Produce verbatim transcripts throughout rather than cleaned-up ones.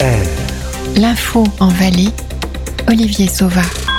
R. L'info en Valais, Olivier Sauva.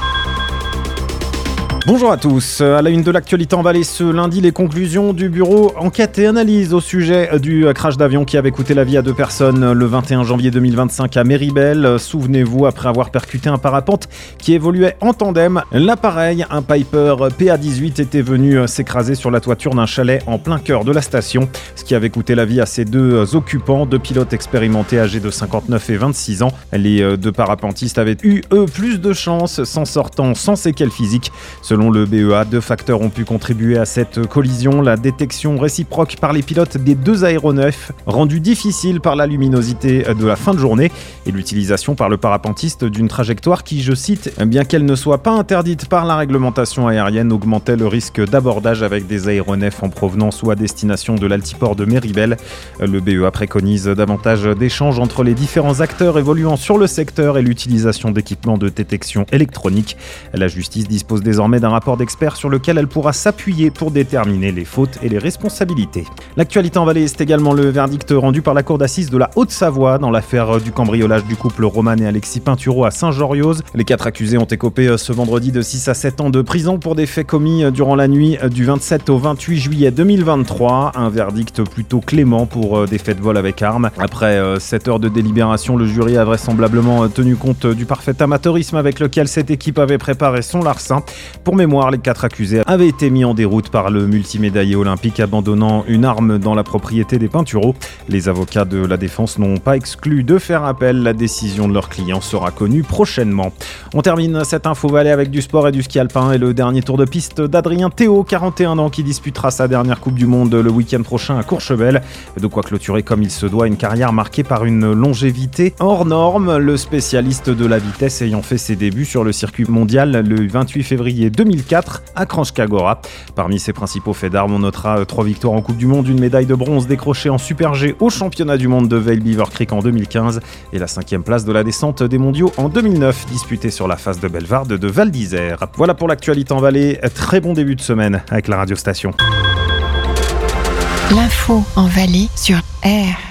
Bonjour à tous. À la une de l'actualité en Valais ce lundi, les conclusions du bureau enquête et analyse au sujet du crash d'avion qui avait coûté la vie à deux personnes le vingt et un janvier deux mille vingt-cinq à Méribel. Souvenez-vous, après avoir percuté un parapente qui évoluait en tandem, l'appareil, un Piper P A dix-huit, était venu s'écraser sur la toiture d'un chalet en plein cœur de la station, ce qui avait coûté la vie à ces deux occupants, deux pilotes expérimentés âgés de cinquante-neuf et vingt-six ans. Les deux parapentistes avaient eu, eux, plus de chance, s'en sortant sans séquelles physiques. Selon le B E A, deux facteurs ont pu contribuer à cette collision. La détection réciproque par les pilotes des deux aéronefs, rendue difficile par la luminosité de la fin de journée, et l'utilisation par le parapentiste d'une trajectoire qui, je cite, bien qu'elle ne soit pas interdite par la réglementation aérienne, augmentait le risque d'abordage avec des aéronefs en provenance ou à destination de l'altiport de Méribel. Le B E A préconise davantage d'échanges entre les différents acteurs évoluant sur le secteur et l'utilisation d'équipements de détection électronique. La justice dispose désormais d'un rapport d'experts sur lequel elle pourra s'appuyer pour déterminer les fautes et les responsabilités. L'actualité en Valais, c'est également le verdict rendu par la cour d'assises de la Haute-Savoie dans l'affaire du cambriolage du couple Roman et Alexis Pinturo à Saint-Jorioz. Les quatre accusés ont écopé ce vendredi de six à sept ans de prison pour des faits commis durant la nuit du vingt-sept au vingt-huit juillet deux mille vingt-trois. Un verdict plutôt clément pour des faits de vol avec armes. Après sept heures de délibération, le jury a vraisemblablement tenu compte du parfait amateurisme avec lequel cette équipe avait préparé son larcin. Pour mémoire, les quatre accusés avaient été mis en déroute par le multimédaillé olympique abandonnant une arme dans la propriété des Pinturo. Les avocats de la défense n'ont pas exclu de faire appel. La décision de leur client sera connue prochainement. On termine cette info Valais avec du sport et du ski alpin et le dernier tour de piste d'Adrien Théo, quarante et un ans, qui disputera sa dernière Coupe du Monde le week-end prochain à Courchevel. De quoi clôturer comme il se doit une carrière marquée par une longévité hors norme. Le spécialiste de la vitesse ayant fait ses débuts sur le circuit mondial le vingt-huit février deux mille quatre à Kranjska-Gora. Parmi ses principaux faits d'armes, on notera trois victoires en Coupe du Monde, une médaille de bronze décrochée en Super G au championnat du monde de Vail Beaver Creek en deux mille quinze et la cinquième place de la descente des mondiaux en deux mille neuf, disputée sur la face de Bellevarde de Val d'Isère. Voilà pour l'actualité en Valais. Très bon début de semaine avec la radio station. L'info en Valais sur R.